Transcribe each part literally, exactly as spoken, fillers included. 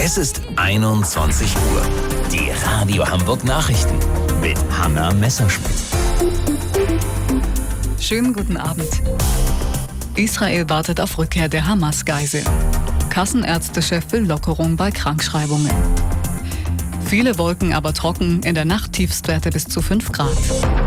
Es ist einundzwanzig Uhr. Die Radio Hamburg Nachrichten mit Hanna Messerschmidt. Schönen guten Abend. Israel wartet auf Rückkehr der Hamas-Geisel. Kassenärztechef will Lockerung bei Krankschreibungen. Viele Wolken, aber trocken, in der Nacht Tiefstwerte bis zu fünf Grad.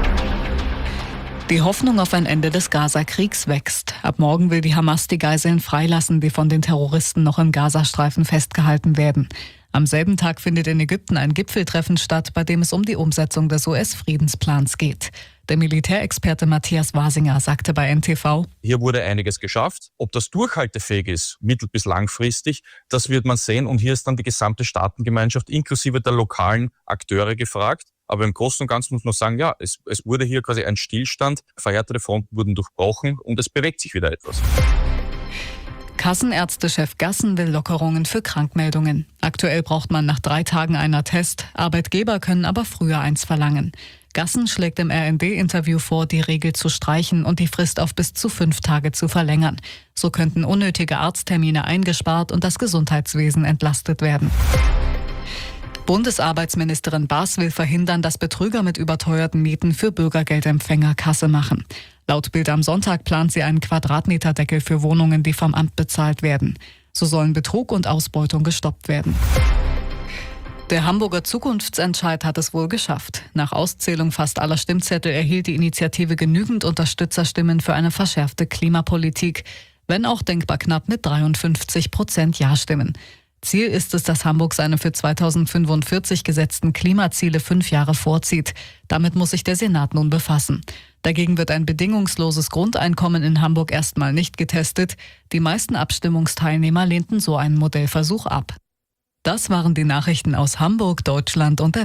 Die Hoffnung auf ein Ende des Gaza-Kriegs wächst. Ab morgen will die Hamas die Geiseln freilassen, die von den Terroristen noch im Gazastreifen festgehalten werden. Am selben Tag findet in Ägypten ein Gipfeltreffen statt, bei dem es um die Umsetzung des U S-Friedensplans geht. Der Militärexperte Matthias Wasinger sagte bei N T V: Hier wurde einiges geschafft. Ob das durchhaltefähig ist, mittel- bis langfristig, das wird man sehen. Und hier ist dann die gesamte Staatengemeinschaft inklusive der lokalen Akteure gefragt. Aber im Großen und Ganzen muss man sagen, ja, es, es wurde hier quasi ein Stillstand, verhärtete Fronten wurden durchbrochen und es bewegt sich wieder etwas. Kassenärztechef Gassen will Lockerungen für Krankmeldungen. Aktuell braucht man nach drei Tagen einen Attest, Arbeitgeber können aber früher eins verlangen. Gassen schlägt im R N D-Interview vor, die Regel zu streichen und die Frist auf bis zu fünf Tage zu verlängern. So könnten unnötige Arzttermine eingespart und das Gesundheitswesen entlastet werden. Bundesarbeitsministerin Baas will verhindern, dass Betrüger mit überteuerten Mieten für Bürgergeldempfänger Kasse machen. Laut Bild am Sonntag plant sie einen Quadratmeterdeckel für Wohnungen, die vom Amt bezahlt werden. So sollen Betrug und Ausbeutung gestoppt werden. Der Hamburger Zukunftsentscheid hat es wohl geschafft. Nach Auszählung fast aller Stimmzettel erhielt die Initiative genügend Unterstützerstimmen für eine verschärfte Klimapolitik, wenn auch denkbar knapp mit dreiundfünfzig Prozent Ja-Stimmen. Ziel ist es, dass Hamburg seine für zweitausendfünfundvierzig gesetzten Klimaziele fünf Jahre vorzieht. Damit muss sich der Senat nun befassen. Dagegen wird ein bedingungsloses Grundeinkommen in Hamburg erstmal nicht getestet. Die meisten Abstimmungsteilnehmer lehnten so einen Modellversuch ab. Das waren die Nachrichten aus Hamburg, Deutschland und der